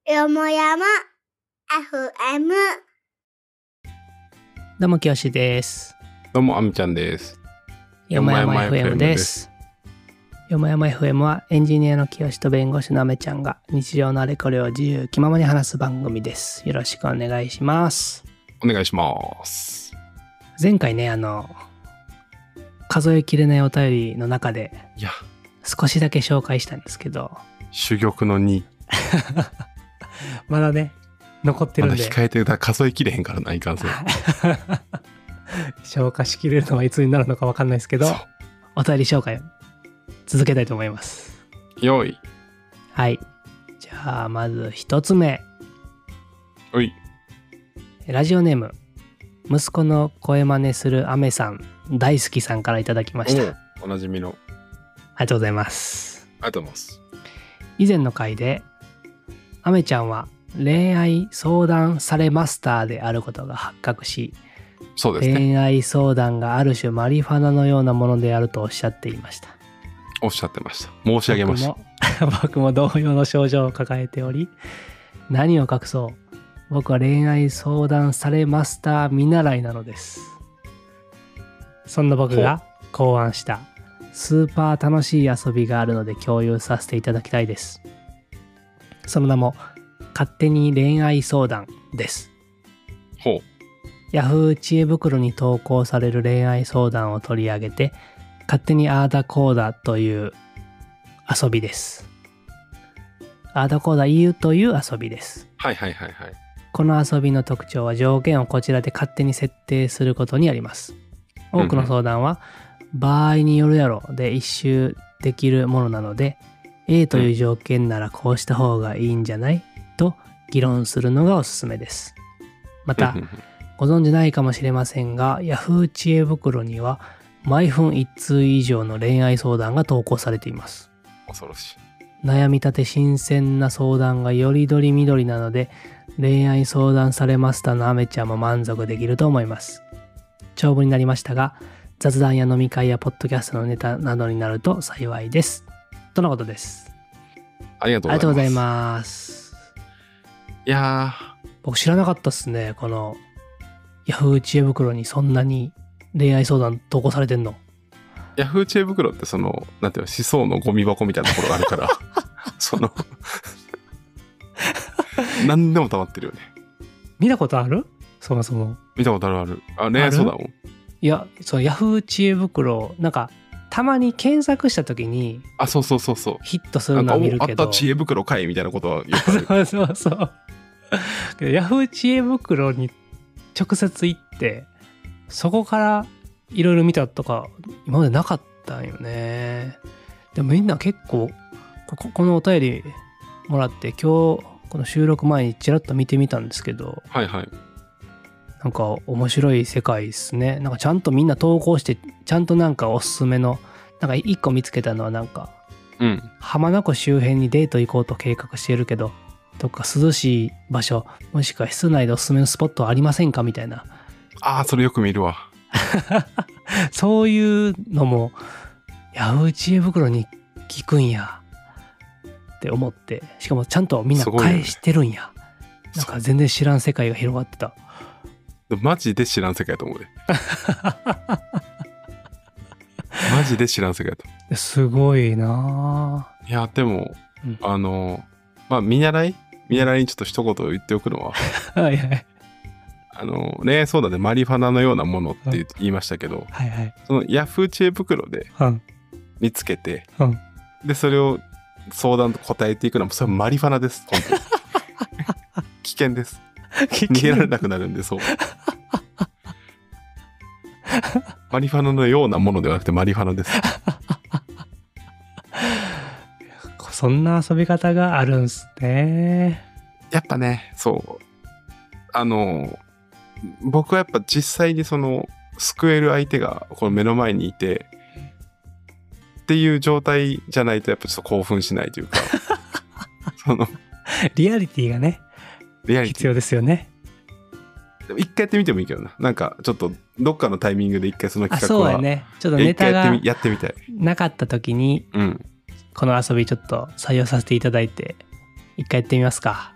よもやま FM。 どうもきよしです。 どうもあみちゃんです。 よもやま FM です。よもやま FM はエンジニアのきよしと弁護士のあめちゃんが日常のあれこれを自由気ままに話す番組です。よろしくお願いします。 お願いします。 前回ね、数えきれないお便りの中で少しだけ紹介したんですけど、 珠玉の2 まだね残ってるんで、 まだ控えてるから数えきれへんからないかんせん消化しきれるのはいつになるのか分かんないですけど、お便り紹介続けたいと思います。 よい。 はい、じゃあまず一つ目、 おい。 ラジオネーム息子の声真似するアメさん大好きさんからいただきました。 おなじみの。 ありがとうございます。 ありがとうございます。 以前の回でアメちゃんは恋愛相談されマスターであることが発覚し、 そうですね、 恋愛相談がある種マリファナのようなものであるとおっしゃっていました。 おっしゃってました。申し上げました。 僕も同様の症状を抱えており、何を隠そう、僕は恋愛相談されマスター見習いなのです。そんな僕が考案したスーパー楽しい遊びがあるので共有させていただきたいです。その名も勝手に恋愛相談です。 ほう。 ヤフー知恵袋に投稿される恋愛相談を取り上げて勝手にあーだこーだという遊びです。あーだこーだ言うという遊びです。 はいはいはいはい。 この遊びの特徴は条件をこちらで勝手に設定することにあります。多くの相談は場合によるやろで一周できるものなので、A という条件ならこうした方がいいんじゃないと議論するのがおすすめです。またご存じないかもしれませんが、Yahoo 知恵袋には毎分1通以上の恋愛相談が投稿されています。 恐ろしい。 悩み立て新鮮な相談がよりどりみどりなので、恋愛相談されマスターのアメちゃんも満足できると思います。長文になりましたが、雑談や飲み会やポッドキャストのネタなどになると幸いです。とのことです。 ありがとうございます。いやー、僕知らなかったっすね。このヤフー知恵袋にそんなに恋愛相談投稿されてんの。 ヤフー知恵袋ってそのなんていうの、思想のゴミ箱みたいなところがあるからその何でも溜まってるよね。 見たことある？そもそも見たことある。あ、恋愛相談を。 いや、そのヤフー知恵袋なんかたまに検索した時に、 あ、そうヒットするのは見るけど、 あった知恵袋かいみたいなことはよくあるそうヤフー知恵袋に直接行ってそこからいろいろ見たとか今までなかったんよね。でもみんな結構このお便りもらって今日この収録前にちらっと見てみたんですけど、 はいはい、 なんか面白い世界ですね。なんかちゃんとみんな投稿して、ちゃんとなんかおすすめのなんか一個見つけたのはなんか、浜名湖周辺にデート行こうと計画しているけど、どっか涼しい場所もしくは室内でおすすめのスポットはありませんかみたいな。 ああ、それよく見るわそういうのもヤフー知恵袋に聞くんやって思って、しかもちゃんとみんな返してるんや、ね、なんか全然知らん世界が広がってた。 マジで知らん世界やと思うでマジで知らん世界やと。 すごいな。 いやでも、まあ見習いにちょっと一言言っておくのははいはい、 恋愛相談でマリファナのようなものって言いましたけど、 はいはい、 そのヤフー知恵袋で見つけて、でそれを相談と答えていくのもそれはマリファナです。本当に危険です。逃げられなくなるんで。そうマリファナのようなものではなくてマリファナですそんな遊び方があるんすね。 やっぱね、そう僕はやっぱ実際にその救える相手がこの目の前にいてっていう状態じゃないとやっぱちょっと興奮しないというかそのリアリティがね必要ですよね。 一回やってみてもいいけどな。なんかちょっとどっかのタイミングで一回その企画は、 そうやね、ちょっとネタがやってみたいなかった時に、この遊びちょっと採用させていただいて一回やってみますか。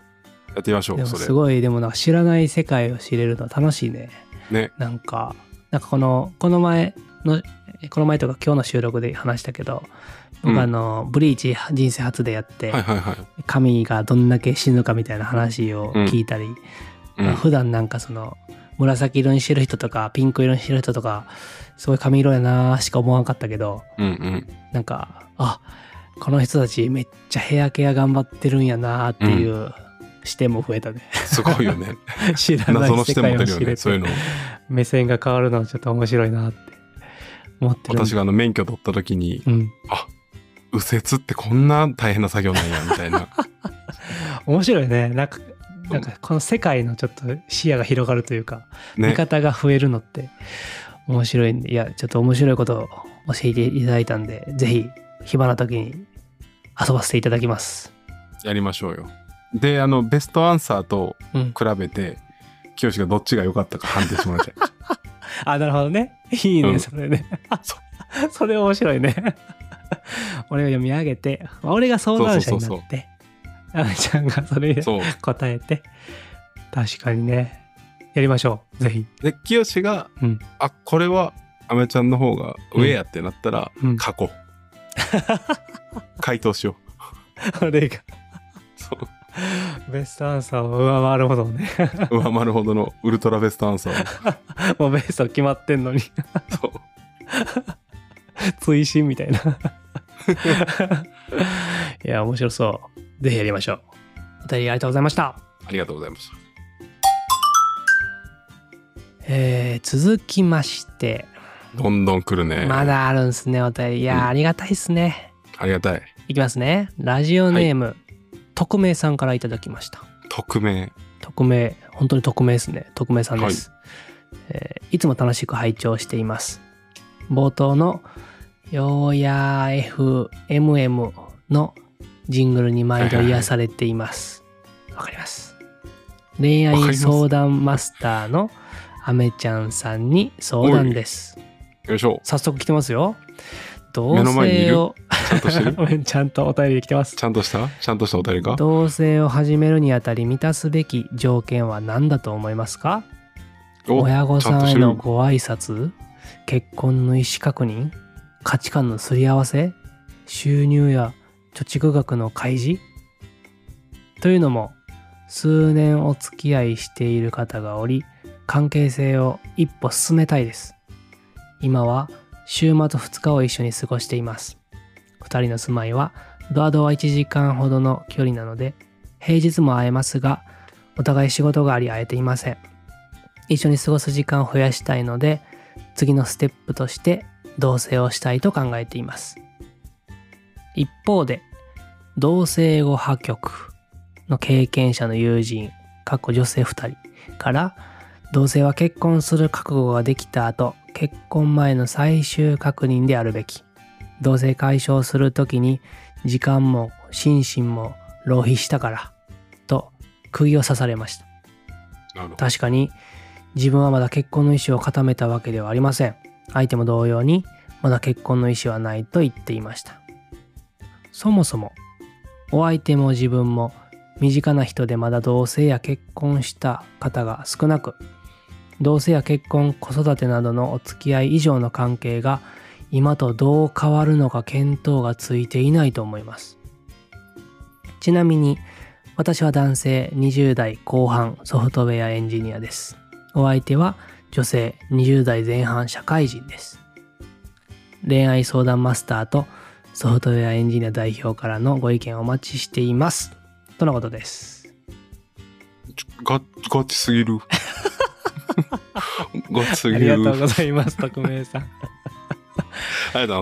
やってみましょう。 でもすごい、でもなんか知らない世界を知れるのは楽しいね。 ね。 なんかこの前とか今日の収録で話したけど、僕ブリーチ人生初でやって、神がどんだけ死ぬかみたいな話を聞いたり、普段なんかその紫色にしてる人とかピンク色にしてる人とかすごい髪色やなしか思わんかったけど、なんかこの人たちめっちゃヘアケア頑張ってるんやなっていう視点も増えたね。 すごいよね。 知らない世界を知れて、 そういうの目線が変わるのはちょっと面白いなって思ってる。 私が免許取った時に、右折ってこんな大変な作業なんやみたいな。 面白いね。なんかこの世界のちょっと視野が広がるというか、見方が増えるのって面白いんで、いやちょっと面白いことを教えていただいたんで、ぜひ暇な時に遊ばせていただきます。 やりましょうよ。でベストアンサーと比べて、清がどっちが良かったか判定してもらっちゃいました。 なるほどね。いいね、それね。それ面白いね。俺が読み上げて、俺が相談者になって、あめちゃんがそれで答えて、確かにね、やりましょう、ぜひ。 で清が、これはあめちゃんの方が上やってなったら、書こう。回答しよう。俺がベストアンサーを上回るほどね。 上回るほどのウルトラベストアンサーを。もうベスト決まってんのに。そう。追伸みたいな。いや面白そう。ぜひやりましょう。お便りありがとうございました。 ありがとうございました。 続きまして。 どんどん来るね。 まだあるんすね、お便り。いや、ありがたいっすね。 ありがたい。 いきますね。ラジオネーム、匿名さんからいただきました。 匿名、 本当に匿名ですね。匿名さんです。いつも楽しく拝聴しています。冒頭のよーやー FMM のジングルに毎度癒されています。わかります。恋愛相談マスターのあめちゃんさんに相談です。 よいしょ。 早速来てますよ。同棲をちゃんとしてるちゃんとお便り来てます。 ちゃんとしたお便りか。 同棲を始めるにあたり満たすべき条件は何だと思いますか？親御さんへのご挨拶、結婚の意思確認、価値観のすり合わせ、収入や貯蓄額の開示というのも、数年お付き合いしている方がおり、関係性を一歩進めたいです。今は週末2日を一緒に過ごしています。2人の住まいはドアドア1時間ほどの距離なので、平日も会えますが、お互い仕事があり会えていません。一緒に過ごす時間を増やしたいので、次のステップとして同棲をしたいと考えています。一方で、同性後破局の経験者の友人、女性2人から同性は結婚する覚悟ができた後、結婚前の最終確認であるべき。同性解消するときに時間も心身も浪費したからと釘を刺されました。確かに自分はまだ結婚の意思を固めたわけではありません。相手も同様にまだ結婚の意思はないと言っていました。そもそもお相手も自分も身近な人でまだ同棲や結婚した方が少なく、同棲や結婚、子育てなどのお付き合い以上の関係が今とどう変わるのか見当がついていないと思います。ちなみに私は男性20代後半ソフトウェアエンジニアです。お相手は女性20代前半社会人です。恋愛相談マスターとソフトウェアエンジニア代表からのご意見をお待ちしています。とのことです。 ガチすぎる。ガチすぎる。 ありがとうございます、匿名さん。 ありがとうございます。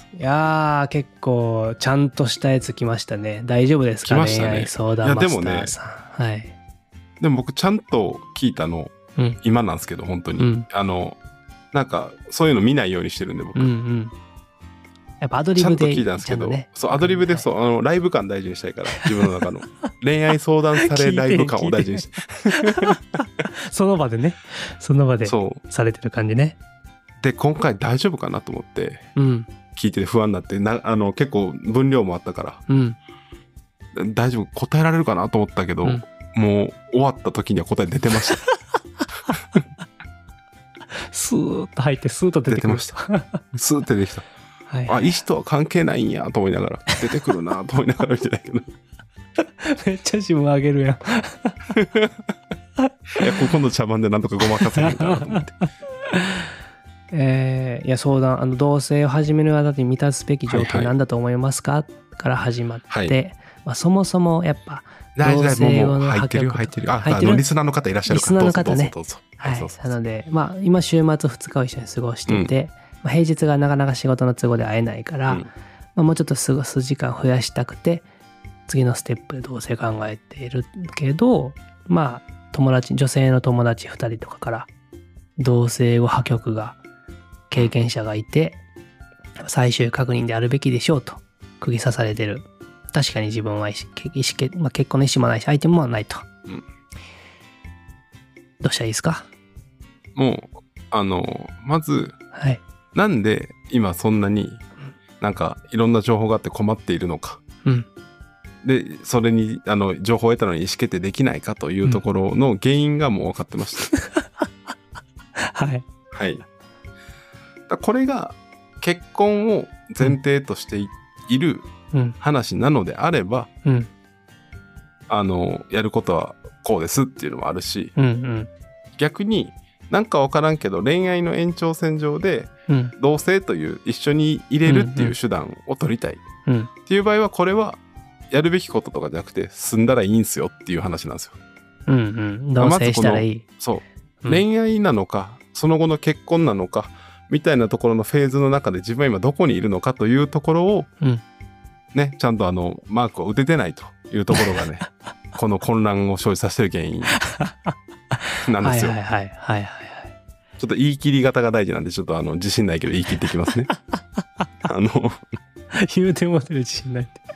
いやー、結構ちゃんとしたやつ来ましたね。大丈夫ですか？ 来ましたね。 恋愛相談マスターさん。はい。 でも僕ちゃんと聞いたの、今なんですけど本当に、なんかそういうの見ないようにしてるんで僕。やっぱアドリブで、 ちゃんと聞いたんですけど、そうアドリブでそうライブ感大事にしたいから自分の中の恋愛相談されライブ感を大事にしてその場でね、その場でされてる感じね。 で今回大丈夫かなと思って聞いてて不安になって結構分量もあったから、大丈夫答えられるかなと思ったけど、 もう終わった時には答え出てました。 スーッと入ってスーッと出てくる。 出てました。スーッて出てきた。 はいはい、 あ、意思とは関係ないんやと思いながら、出てくるなと思いながら見てたけど。 めっちゃ自分上げるやん。 いや、ここの茶番でなんとかごまかせへんかなと思って。 いや、相談、同棲を始めるあたりに満たすべき条件なんだと思いますか、から始まって、はいまあ、そもそもやっぱ、 同棲後の入ってる。あ、リスナーの方いらっしゃるから。 リスナーの方ね。 どうぞ。 はい。なので、まあ、今週末2日を一緒に過ごしてて、まあ、平日がなかなか仕事の都合で会えないから、まあ、もうちょっと過ごす時間を増やしたくて、次のステップで同棲考えているけど、まあ、女性の友達2人とかから、同棲後破局が経験者がいて、最終確認であるべきでしょうと釘刺されてる。確かに自分はまあ、結婚の意思もないし相手もないと、どうしたらいいですか？ もうまず、はい、なんで今そんなになんかいろんな情報があって困っているのか、でそれに情報を得たのに意思決定できないかというところの原因がもう分かってました。はいはい。これが結婚を前提としている話なのであれば、やることはこうですっていうのもあるし、逆になんか分からんけど恋愛の延長線上で同棲という一緒に入れるっていう手段を取りたいっていう場合は、これはやるべきこととかじゃなくて済んだらいいんすよっていう話なんですよ。 同棲したらいい。 そう、恋愛なのかその後の結婚なのかみたいなところのフェーズの中で自分は今どこにいるのかというところを、ね、ちゃんとマークを打ててないというところがねこの混乱を生じさせてる原因なんですよ。ちょっと言い切り方が大事なんでちょっと自信ないけど言い切っていきますね。 言うてもてる自信ないって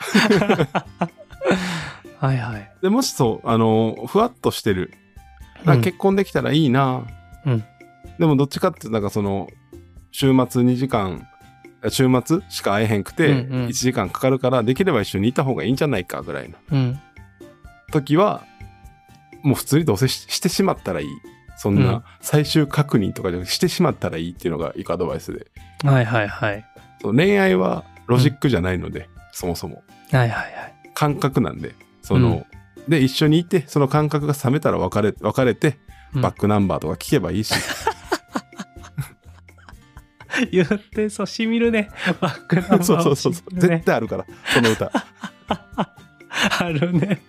はいはい。 でもしそうふわっとしてる、結婚できたらいいな、でもどっちかってなんか週末2時間週末しか会えへんくて1時間かかるからできれば一緒にいた方がいいんじゃないかぐらいの、時はもう普通に同棲してしまったらいい。そんな最終確認とかじゃなくてしてしまったらいいっていうのがいいアドバイスで、恋愛はロジックじゃないので、そもそも感覚なんでで一緒にいてその感覚が冷めたら別れてバックナンバーとか聞けばいいし、 言ってそうしみるね。バックナンバー、ね、 そう絶対あるからその歌あるね。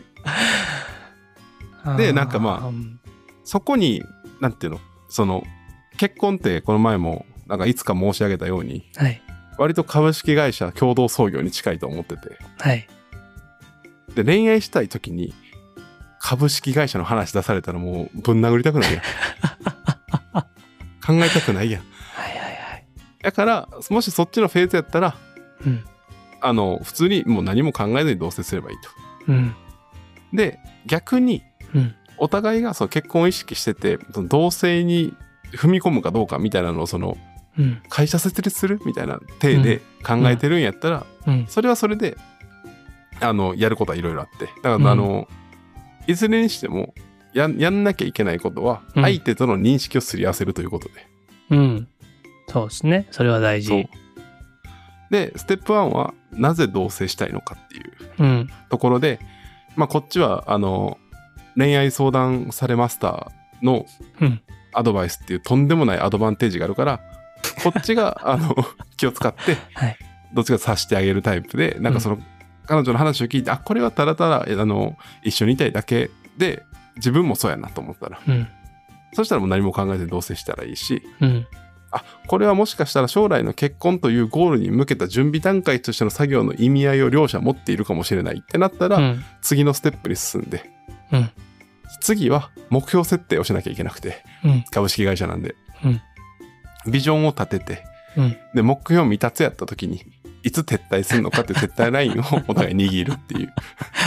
でなんかまあそこになんていうの結婚ってこの前もなんかいつか申し上げたように、割と株式会社共同創業に近いと思ってて、で恋愛したい時に株式会社の話出されたらもうぶん殴りたくないやん考えたくないやん。だからもしそっちのフェーズやったら、普通にもう何も考えずに同棲すればいいと、で逆に、お互いが結婚を意識してて同棲に踏み込むかどうかみたいなのを会社設立するみたいな体で考えてるんやったら、それはそれでやることはいろいろあって、だからいずれにしてもやんなきゃいけないことは相手との認識をすり合わせるということで、 そうですね。それは大事。 でステップ1はなぜ同棲したいのかっていうところで、まあこっちは恋愛相談されマスターのアドバイスっていうとんでもないアドバンテージがあるから、こっちが気を使ってどっちかさしてあげるタイプで、なんか彼女の話を聞いて、これはただただ一緒にいたいだけで自分もそうやなと思ったら、そしたらもう何も考えずに同棲したらいいし、これはもしかしたら将来の結婚というゴールに向けた準備段階としての作業の意味合いを両者持っているかもしれないってなったら、次のステップに進んで、次は目標設定をしなきゃいけなくて、株式会社なんで、ビジョンを立てて、で目標未達やった時にいつ撤退するのかっていう撤退ラインをお互い握るっていう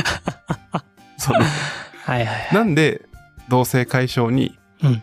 なんで同棲解消に、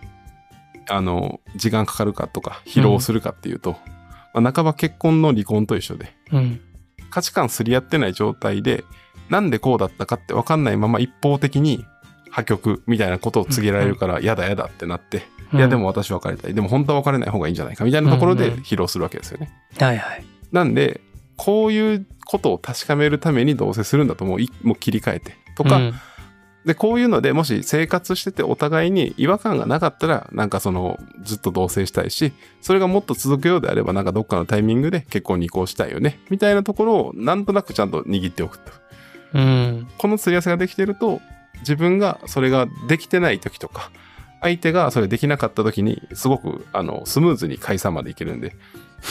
時間かかるかとか疲労するかっていうと、半ば結婚の離婚と一緒で、価値観すり合ってない状態でなんでこうだったかって分かんないまま一方的に破局みたいなことを告げられるから、やだやだってなって、いやでも私別れたい。でも本当は別れない方がいいんじゃないかみたいなところで披露するわけですよね。 はいはい。 なんで、こういうことを確かめるために同棲するんだともう切り替えてとか、でこういうのでもし生活しててお互いに違和感がなかったらなんかそのずっと同棲したいし、それがもっと続くようであればなんかどっかのタイミングで結婚に移行したいよねみたいなところをなんとなくちゃんと握っておくと、このすり合わせができてると自分がそれができてない時とか相手がそれできなかった時にすごくスムーズに解散までいけるんで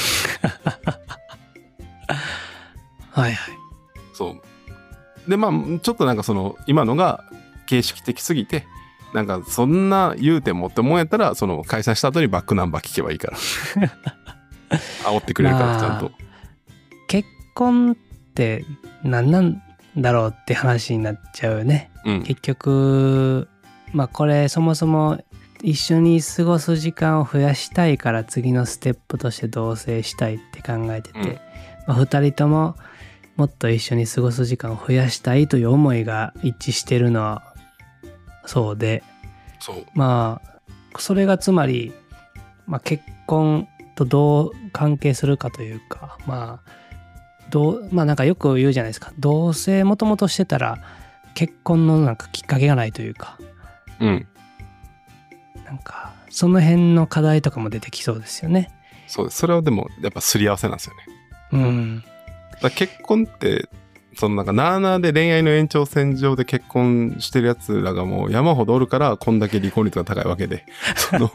はいはい。 そうでまあちょっとなんかその今のが形式的すぎてなんかそんな言うてもって思うんやったらその解散した後にバックナンバー聞けばいいから煽ってくれるからちゃんと、 結婚って何なんだろうって話になっちゃうよね、結局まあこれそもそも一緒に過ごす時間を増やしたいから次のステップとして同棲したいって考えてて、2人とももっと一緒に過ごす時間を増やしたいという思いが一致してるのはそうで、まあそれがつまり、結婚とどう関係するかというか、まあなんかよく言うじゃないですか、同棲もともとしてたら結婚のなんかきっかけがないというか、なんかその辺の課題とかも出てきそうですよね。 そうです。それはでもやっぱすり合わせなんですよね。だ結婚ってそのなんかなあなあで恋愛の延長線上で結婚してるやつらがもう山ほどおるからこんだけ離婚率が高いわけでその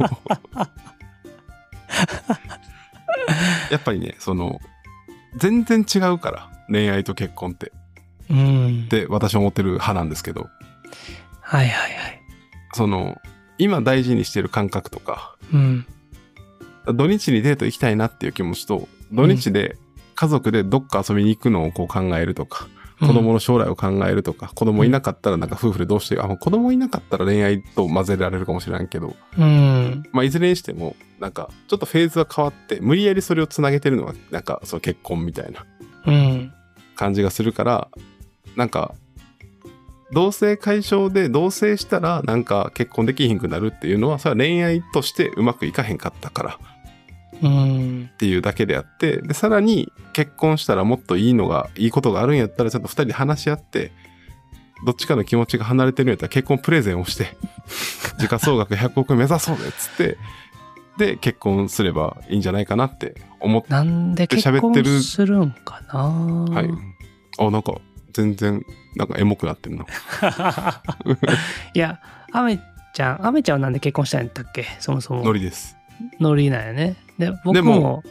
やっぱりねその全然違うから恋愛と結婚って、って私は思ってる派なんですけど、 はいはいはい。 その今大事にしてる感覚とか、土日にデート行きたいなっていう気持ちと土日で家族でどっか遊びに行くのをこう考えるとか、子供の将来を考えるとか、子供いなかったらなんか夫婦でどうしてもう子供いなかったら恋愛と混ぜられるかもしれないけど、まあいずれにしてもなんかちょっとフェーズが変わって無理やりそれをつなげてるのがなんかその結婚みたいな感じがするから、なんか同性解消で同棲したらなんか結婚できひんくなるっていうのはそれは恋愛としてうまくいかへんかったからっていうだけであって、でさらに結婚したらもっといいことがあるんやったらちょっと2人で話し合ってどっちかの気持ちが離れてるんやったら結婚プレゼンをして時価総額100億円目指そうねっつってで結婚すればいいんじゃないかなって思って喋ってる。 なんで結婚するんかな。 はい。なんか全然なんかエモくなってるな。 いや、アメちゃんはなんで結婚したんやったっけ、そもそも。 ノリです。 ノリなんやね。で僕も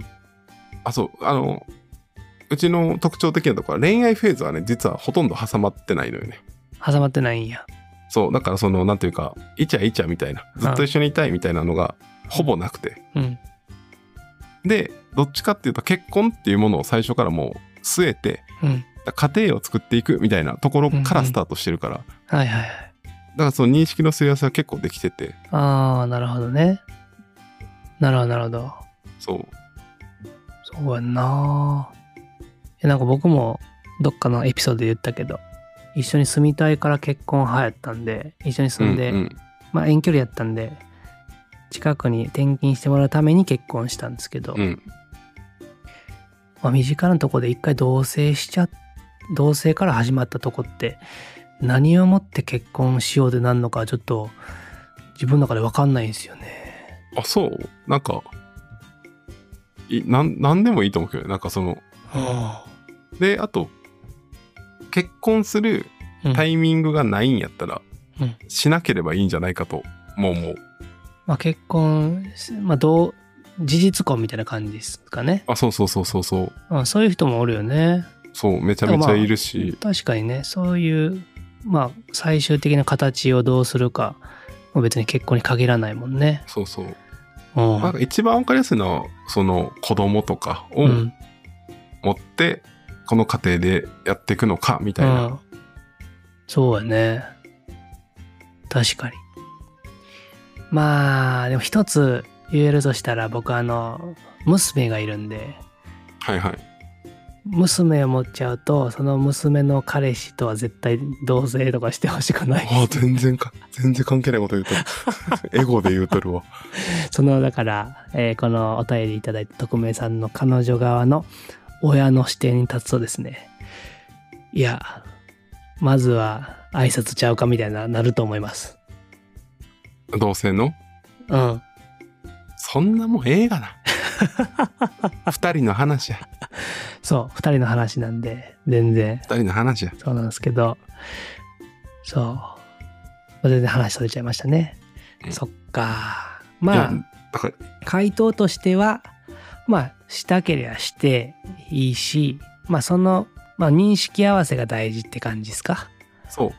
そううちの特徴的なところは恋愛フェーズはね実はほとんど挟まってないのよね。 挟まってないんや。 そうだからそのなんていうかイチャみたいなずっと一緒にいたいみたいなのがほぼなくて、でどっちかっていうと結婚っていうものを最初からもう据えて、家庭を作っていくみたいなところからスタートしてるから、だからその認識のすり合わせは結構できてて。 なるほどね。なるほど。そうやんな。なんか僕もどっかのエピソードで言ったけど、一緒に住みたいから結婚派やったんで、一緒に住んで、遠距離やったんで近くに転勤してもらうために結婚したんですけど、身近なとこで一回同棲から始まったとこって何をもって結婚しようでなんのかちょっと自分の中で分かんないんですよね。 そうなんかなんでもいいと思うけど、なんかその、であと結婚するタイミングがないんやったら、しなければいいんじゃないかとも思う。 結婚事実婚みたいな感じですかね。 そうそういう人もおるよね。 そうめちゃめちゃいるし、 確かにね、そういう最終的な形をどうするか別に結婚に限らないもんね。なんか一番わかりやすいのはその子供とかを持ってこの家庭でやっていくのかみたいな、そうやね。確かに。でも一つ言えるとしたら僕娘がいるんで、 娘を持っちゃうと、その娘の彼氏とは絶対同棲とかしてほしくない。 全然関係ないこと言うとる。エゴで言うとるわ。 だから、このお便りいただいた匿名さんの彼女側の親の視点に立つとですね、いや、まずは挨拶ちゃうかみたいなると思います。 同性の？ うん。 そんなもんええがな。二人の話や。 そう、二人の話なんで、全然。 二人の話や。 そうなんですけど、そう。全然話それちゃいましたね。そっか。まあ、回答としては、まあ、したけりゃしていいし、まあ、認識合わせが大事って感じですか。 そう。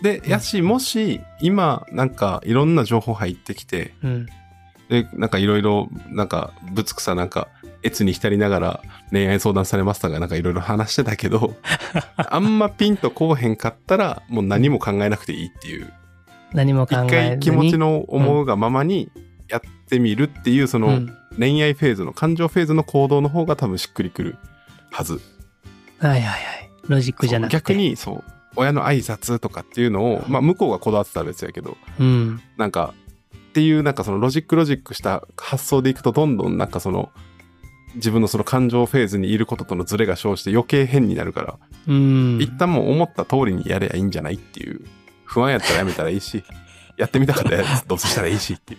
で、もし、今、なんか、いろんな情報入ってきて、で、なんかいろいろ、なんか、ぶつくさ、なんか、越に浸りながら恋愛相談されましたが、なんかいろいろ話してたけど、あんまピンとこうへんかったら、もう何も考えなくていいっていう。 何も考えずに。 一回気持ちの思うがままにやってみるっていう、その、恋愛フェーズの、感情フェーズの行動の方が多分しっくりくるはず。 はいはいはい。ロジックじゃなくて。 逆に、そう、親の挨拶とかっていうのを、まあ向こうがこだわってたら別やけど、なんか、っていうなんかそのロジックした発想でいくとどんどんなんかその自分のその感情フェーズにいることとのズレが生じて余計変になるから、一旦もう思った通りにやればいいんじゃないっていう、不安やったらやめたらいいし、やってみたかったらどうせしたらいいしっていう。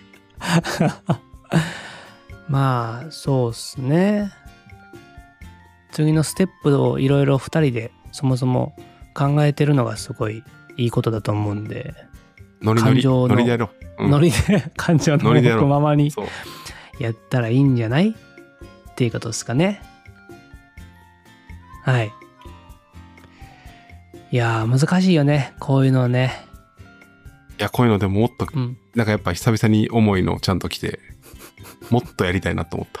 まあそうっすね。次のステップをいろいろ2人でそもそも考えてるのがすごいいいことだと思うんで、 ノリでやろう。 ノリで感情の赴くままにやったらいいんじゃないっていうことですかね。はい。いやー難しいよね、こういうのね。 いや、こういうのでももっと、なんかやっぱ久々に思いのちゃんと来て、もっとやりたいなと思った。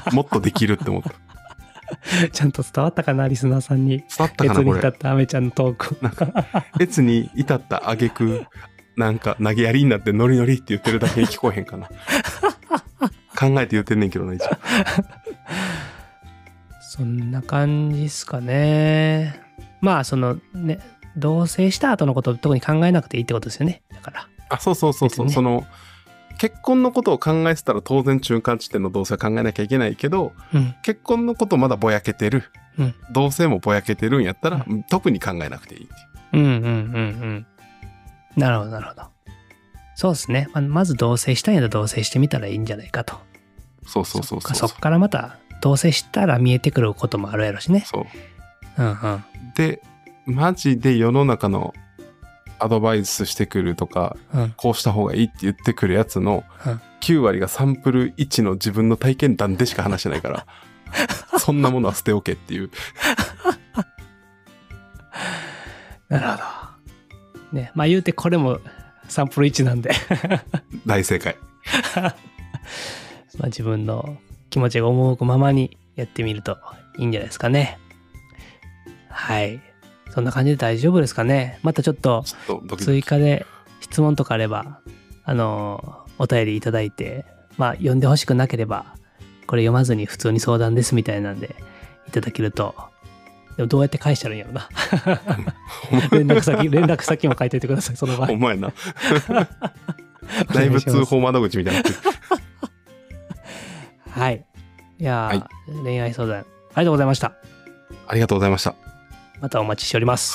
もっとできるって思った。 ちゃんと伝わったかな、リスナーさんに。 伝わったかな、これ。 越に至ったアメちゃんのトーク。 なんか、越に至った挙句、なんか投げやりになってノリノリって言ってるだけに聞こえへんかな。考えて言ってんねんけどな、一応。 そんな感じっすかね。まあそのね、同棲した後のことを特に考えなくていいってことですよね。だから。 あ、そうそうそうそう、ね、その結婚のことを考えてたら当然中間地点の同棲は考えなきゃいけないけど、結婚のことまだぼやけてる、同棲もぼやけてるんやったら、特に考えなくていいっていう。 なるほどなるほど。そうですね。まず同棲したいんやったら同棲してみたらいいんじゃないかと。 そう。 そっからまた同棲したら見えてくることもあるやろしね。 そう。で、マジで世の中のアドバイスしてくるとか、こうした方がいいって言ってくるやつの9割がサンプル1の自分の体験談でしか話してないから、そんなものは捨ておけっていう。 なるほど。ね、まあ言うてこれもサンプル1なんで大正解。 まあ自分の気持ちが赴くままにやってみるといいんじゃないですかね。はい。そんな感じで大丈夫ですかね。またちょっと追加で質問とかあれば、お便りいただいて、まあ読んでほしくなければ、これ読まずに普通に相談ですみたいなんでいただけると、でもどうやって返したらいいんやろな。連絡先も書いておいてください、その場合。 お前な。内部通報窓口みたいになってる。 はい。いや、はい、恋愛相談ありがとうございました。 ありがとうございました。 またお待ちしております。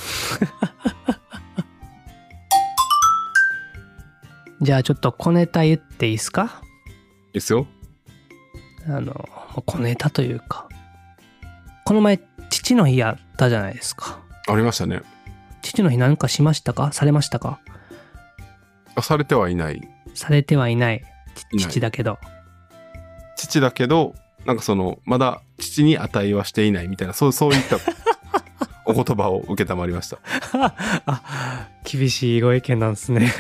じゃあちょっと小ネタ言っていいですか？ いいですよ。 小ネタというか、この前父の日やったじゃないですか。 ありましたね。 父の日何かしましたか？されましたか？ されてはいない。 されてはいない。父だけど。 父だけど、なんかまだ父に値はしていないみたいな、そういったお言葉を受けたまりました。 あ、厳しいご意見なんですね。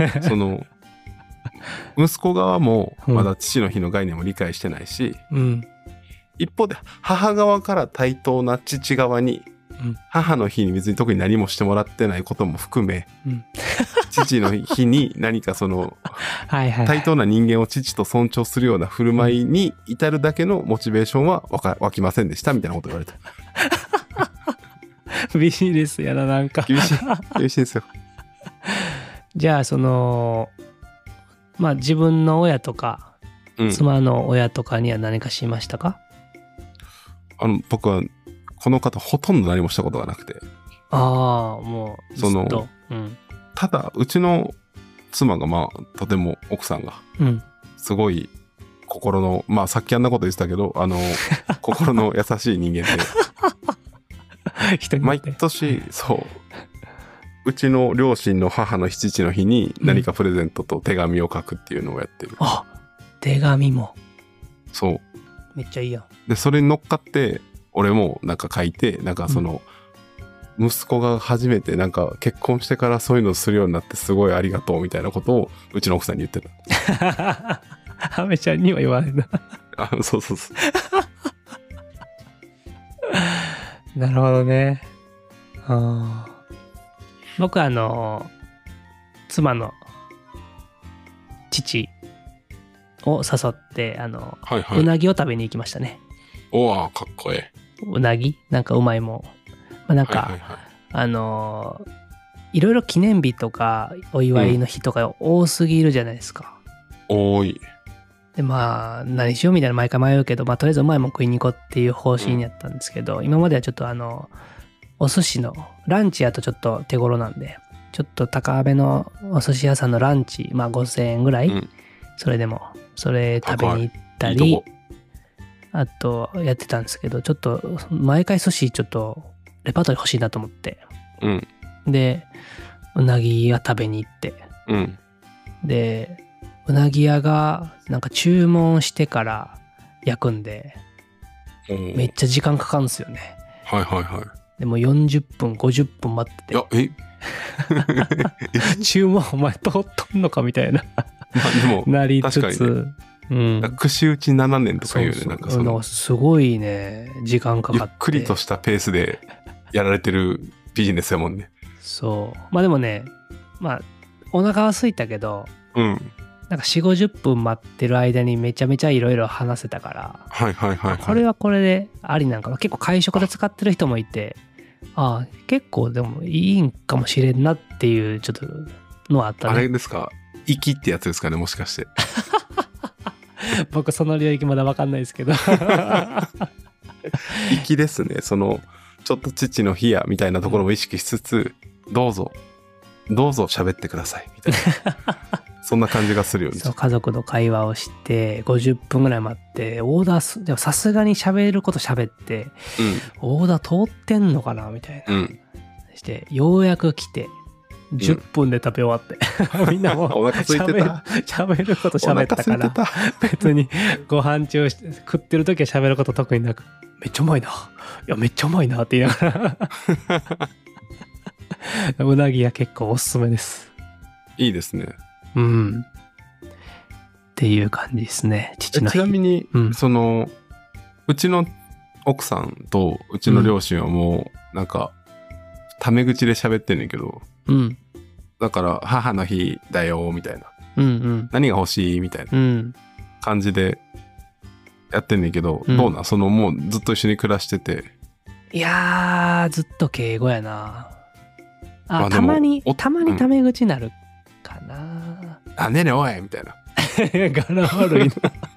息子側もまだ父の日の概念も理解してないし、一方で母側から対等な父側に、母の日に別に特に何もしてもらってないことも含め、父の日に何か対等な人間を父と尊重するような振る舞いに至るだけのモチベーションは湧きませんでしたみたいなこと言われた。 ビジネスやな、なんか。 厳しいですよ。 じゃあ、まあ自分の親とか、妻の親とかには何かしましたか？ 僕は、この方ほとんど何もしたことがなくて。 ああ、もう、ずっと。 ただ、うちの妻が、まあ、とても奥さんが、すごい心の、まあ、さっきあんなこと言ってたけど、心の優しい人間で、毎年、そう、うちの両親の母の父の日に何かプレゼントと手紙を書くっていうのをやってる。 あ、手紙も。 そう。 めっちゃいいやん。 で、それに乗っかって、俺もなんか書いて、なんか息子が初めてなんか結婚してからそういうのをするようになってすごいありがとうみたいなことをうちの奥さんに言ってた。ハメちゃんには言われるな。 そう。 なるほどね。僕妻の父を誘って、うなぎを食べに行きましたね。 おわ、かっこええ。 うなぎなんかうまいもん。まあ、なんか、いろいろ記念日とかお祝いの日とか多すぎるじゃないですか。 多い。 で、まあ、何しようみたいな毎回迷うけど、まあ、とりあえずうまいもん食いに行こうっていう方針やったんですけど、今まではちょっとお寿司のランチやとちょっと手頃なんで、ちょっと高めのお寿司屋さんのランチ、まあ5000円ぐらい、それでも、それ食べに行ったり、あとやってたんですけど、ちょっと毎回寿司ちょっとレパートリー欲しいなと思って、でうなぎ屋食べに行って、でうなぎ屋がなんか注文してから焼くんでめっちゃ時間かかるんですよね。でも40分50分待ってて、注文お前通っとんのかみたいなでもなりつつ、 串打ち7年とかいうね、なんかすごいね時間かかって、 ゆっくりとしたペースでやられてるビジネスやもんね。 そう。まあでもね、まあお腹は空いたけど、なんか4、50分待ってる間にめちゃめちゃいろいろ話せたから、これはこれでありなんかな。結構会食で使ってる人もいて、結構でもいいんかもしれんなっていうちょっとのはあったね。 あれですか、粋ってやつですかね、もしかして。 僕その領域まだ分かんないですけど。 粋ですね。ちょっと父の日やみたいなところも意識しつつ、どうぞ喋ってくださいみたいな。そんな感じがするよね。 そう、家族の会話をして50分ぐらい待ってオーダーでもさすがに喋ること喋って、オーダー通ってんのかなみたいな、してようやく来て10分で食べ終わって、みんなもうお腹空いてた。 喋ること喋ったから別にご飯中食ってる時は喋ること特になく、めっちゃうまいな、いやめっちゃうまいなって言いながらうなぎは結構おすすめです。 いいですね。 っていう感じですね、父の日。 ちなみに、うちの奥さんとうちの両親はもうなんかタメ口で喋ってんねんけど、だから母の日だよみたいな、何が欲しいみたいな感じでやってんねんけど、どうなん？もうずっと一緒に暮らしてて。 いやー、ずっと敬語やな。たまにタメ口なるかな。 ねえねえおいみたいな。 柄悪い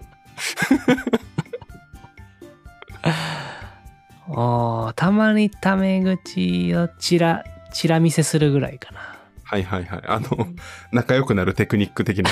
な。たまにタメ口をチラ見せするぐらいかな。 仲良くなるテクニック的な。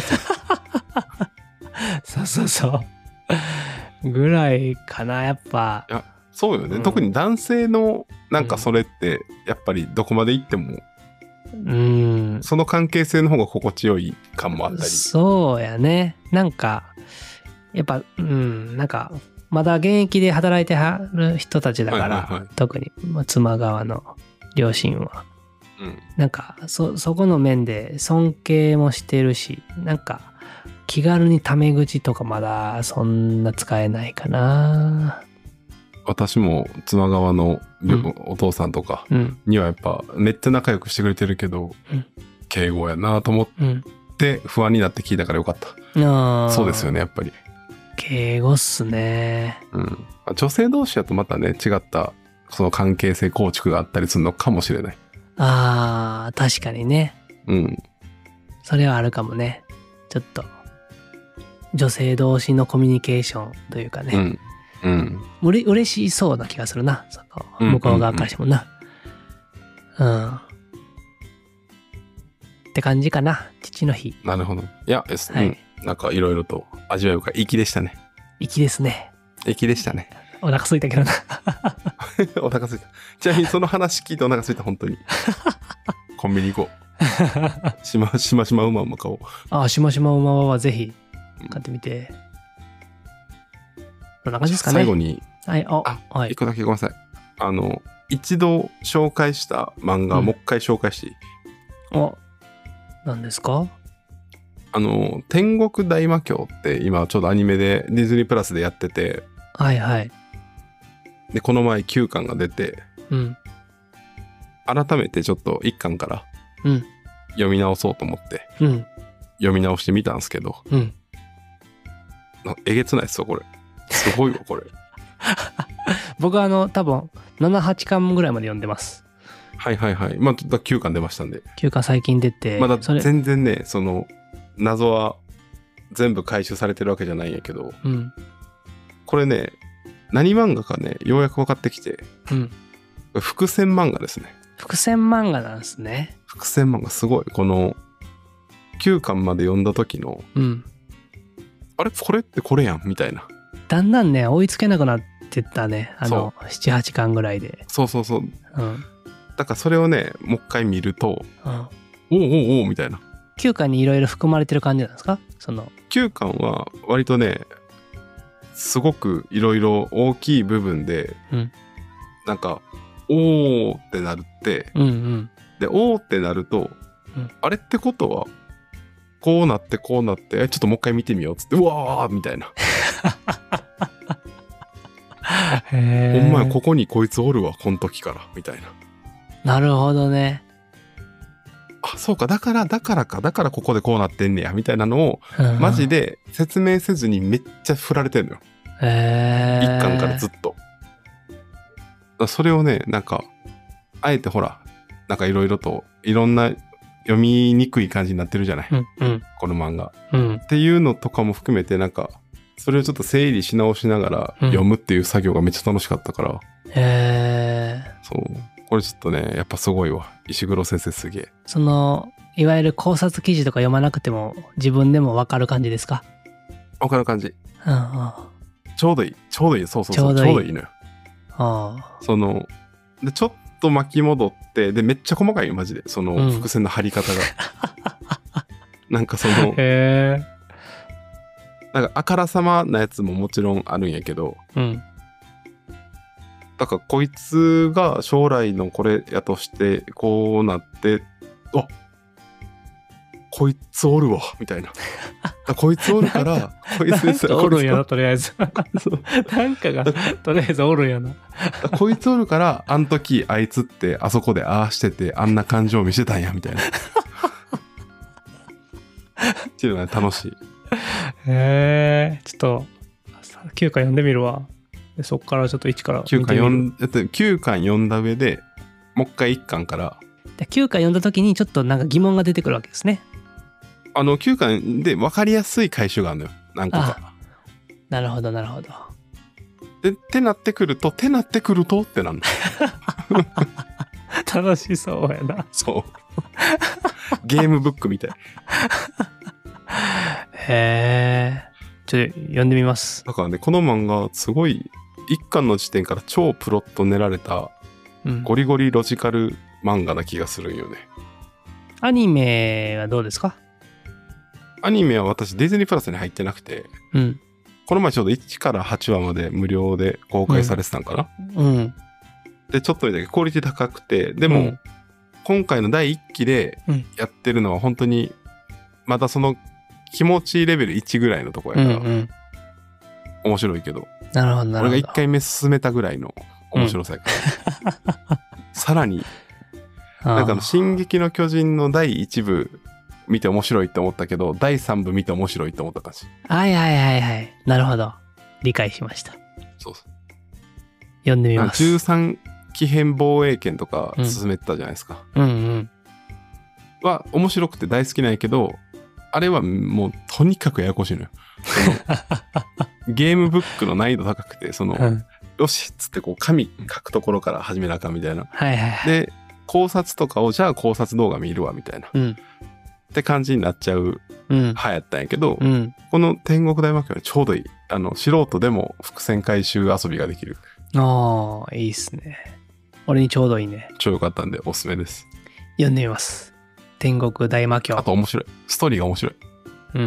そうぐらいかな、やっぱ。 いや、そうよね、特に男性のなんかそれってやっぱりどこまで行っても、その関係性の方が心地よい感もあったり。 そうやね。なんかやっぱなんかまだ現役で働いてはる人たちだから、特に、妻側の両親は、なんかそこの面で尊敬もしてるし、なんか気軽にタメ口とかまだそんな使えないかな。 私も妻側のお父さんとかにはやっぱめっちゃ仲良くしてくれてるけど、敬語やなと思って不安になって聞いたからよかった。そうですよね、やっぱり敬語っすね。 女性同士だとまたね違ったその関係性構築があったりするのかもしれない。 ああ、確かにね。 うん。 それはあるかもね。ちょっと、女性同士のコミュニケーションというかね。 うん。 嬉しそうな気がするな。その向こう側からしてもな。って感じかな。父の日。 なるほど。いや、ですね。 はい。 なんかいろいろと味わい深い粋でしたね。 粋ですね。 粋でしたね。 お腹空いたけどな。 お腹空いた。ちなみにその話聞いてお腹空いた、本当に。コンビニ行こう。しましまうまうま買おう。 ああ、しましまうまはぜひ買ってみて。こんな感じですかね。 最後に、 はい、はい。 一個だけごめんなさい。一度紹介した漫画、もう一回紹介していい？ 何ですか？ 天国大魔教って今ちょうどアニメでディズニープラスでやってて、 はいはい。 で、この前9巻が出て、 うん。 改めてちょっと1巻から読み直そうと思って、 うん。 読み直してみたんですけど、 うん。 えげつないっすよ、これ。すごいわ、これ。 僕は多分、7、8巻ぐらいまで読んでます。 はいはいはい。まあ、9巻出ましたんで。 9巻最近出て。 まだ全然ね、その、謎は全部回収されてるわけじゃないんやけど、 うん。 これね、何漫画かね、ようやく分かってきて、 うん。 伏線漫画ですね。 伏線漫画なんですね。 伏線漫画すごい。この、9巻まで読んだ時の、 うん。 あれこれってこれやんみたいな。 だんだんね、追いつけなくなってったね。7、8巻ぐらいで。 そうそうそう。 うん。 だからそれをね、もう一回見ると、 うん。 おうみたいな。 9巻にいろいろ含まれてる感じなんですか？その。 9巻は割とね、すごくいろいろ大きい部分で、 うん、 なんか、おーってなるって、 うんうん、 で、おーってなると、 うん、 あれってことは、こうなって、ちょっともう一回見てみようっつって、うわーみたいな。ほんまや、ここにこいつおるわ、この時から、みたいな。 なるほどね。 あ、そうか、だからここでこうなってんねや、みたいなのを、マジで説明せずにめっちゃ振られてんのよ。一巻からずっと。それをね、なんか、あえてほら、なんかいろいろと、いろんな読みにくい感じになってるじゃない。 うんうん、 この漫画、 うん。 っていうのとかも含めて、なんか、それをちょっと整理し直しながら読むっていう作業がめっちゃ楽しかったから。そう。これちょっとね、やっぱすごいわ。石黒先生すげえ。 その、いわゆる考察記事とか読まなくても自分でもわかる感じですか？ わかる感じ。 うんうん。 ちょうどいい。そう。ちょうどいいのよ。その、で、ちょっと巻き戻って、で、めっちゃ細かいよ、マジで。その、伏線の張り方が。なんかその、なんかあからさまなやつももちろんあるんやけど、 うん。 だからこいつが将来のこれやとしてこうなって、あ、こいつおるわみたいな。こいつおるからこいつおるんやな、とりあえず。なんかがとりあえずおるんやな。 こいつおるからあん時あいつってあそこでああしててあんな感情見せたんやみたいな。っていうのが楽しい。 ちょっと9巻読んでみるわ。でそっからちょっと1から 9巻読んだ上でもう一回1巻からで9巻読んだ時にちょっとなんか疑問が出てくるわけですね。 9巻で分かりやすい回収があるのよ、何個か。 なるほどなるほど。 でってなってくるとってなんの。 楽しそうやな。 そうゲームブックみたい。 ちょっと読んでみます。 だからね、この漫画すごい一巻の時点から超プロット練られたゴリゴリロジカル漫画な気がするんよね。 アニメはどうですか？ アニメは私ディズニープラスに入ってなくて、 うん、 この前ちょうど1から8話まで無料で公開されてたんかな、 うん、 でちょっとだけクオリティ高くて、でも、今回の第1期でやってるのは本当にまたその気持ちレベル1ぐらいのとこやから、面白いけど、 なるほどなるほど。 俺が1回目進めたぐらいの面白さやから、さらになんか進撃の巨人の第1部見て面白いって思ったけど、第3部見て面白いって思った感じ。 はい。なるほど。理解しました。 そう。 読んでみます。 13 奇変防衛権とか進めてたじゃないですか。 うんうん。 は面白くて大好きなんやけど、あれはもうとにかくややこしいのよ。ゲームブックの難易度高くて、よしっつってこう紙書くところから始めなあかんみたいな。 はいはいはい。 で、考察とかをじゃあ考察動画見るわみたいな。って感じになっちゃう派やったんやけど、この天国大魔教はちょうどいい。素人でも伏線回収遊びができる。 ああ、いいっすね。俺にちょうどいいね。 超良かったんでおすすめです。 読んでみます。天国大魔教。 あと面白い。ストーリーが面白い。 うんうん。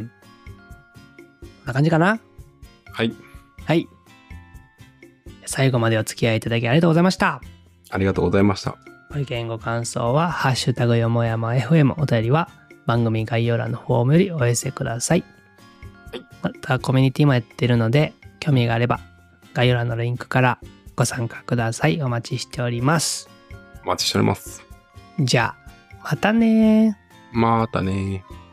こんな感じかな？ はい。 はい。最後までお付き合いいただきありがとうございました。 ありがとうございました。 ご意見ご感想は、ハッシュタグよもやま FM、お便りは番組概要欄のフォームよりお寄せください。 はい。 またコミュニティもやってるので、興味があれば概要欄のリンクからご参加ください。お待ちしております。 お待ちしております。 じゃあ、またね。 またね。